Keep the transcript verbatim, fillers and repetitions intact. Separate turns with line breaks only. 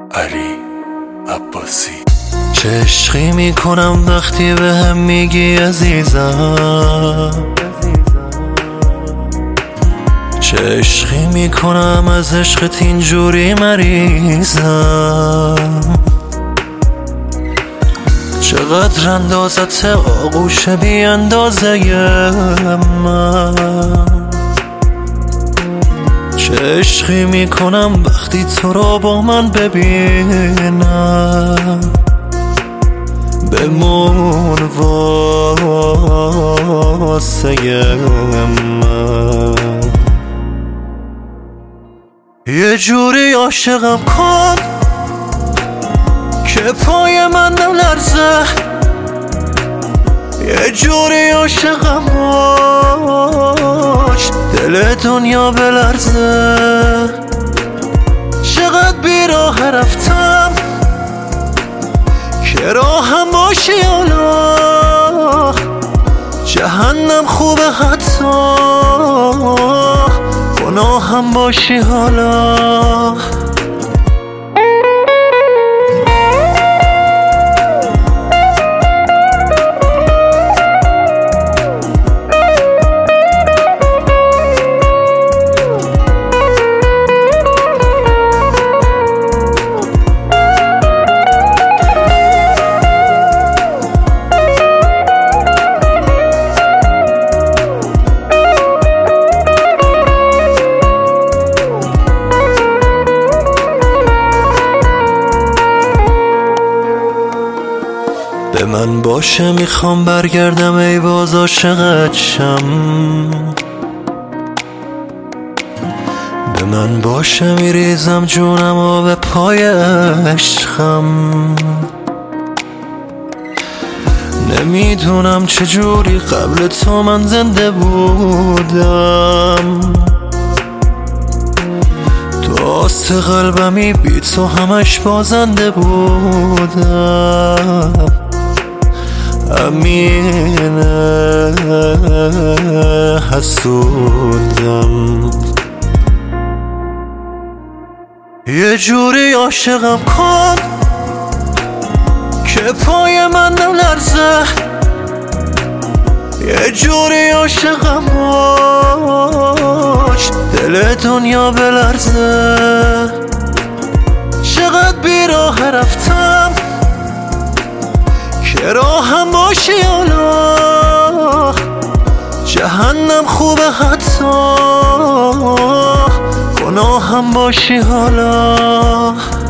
علی عباسی.
چه عشقی میکنم وقتی به هم میگی عزیزم، چه عشقی میکنم از عشقت اینجوری مریضم. چقدر اندازت آغوش بی اندازه من، چه عشقی میکنم وقتی تو رو با من ببینم. بمون واسه من، یه جوری عاشقم کن که پای من نلرزه، یه جوری عاشقم باش دل دنیا بلرزه. چقدر بیراه رفتم که راهم باشی حالا، جهنم خوبه حتی گناهم باشی حالا. به من باشه میخوام برگردم ای باز عاشقت شم، به من باشه میریزم جونم و به پای عشقم. نمیدونم چجوری قبل تو من زنده بودم، تو آست قلبمی بی تو همش بازنده بودم. امینه حسودم، یه جوری عاشقم کن که پای من نلرزه، یه جوری عاشقم باش دل دنیا بلرزه. چقدر بیراه رفتم که راهم باشی حالا، جهنم خوبه حتی گناهم باشی حالا.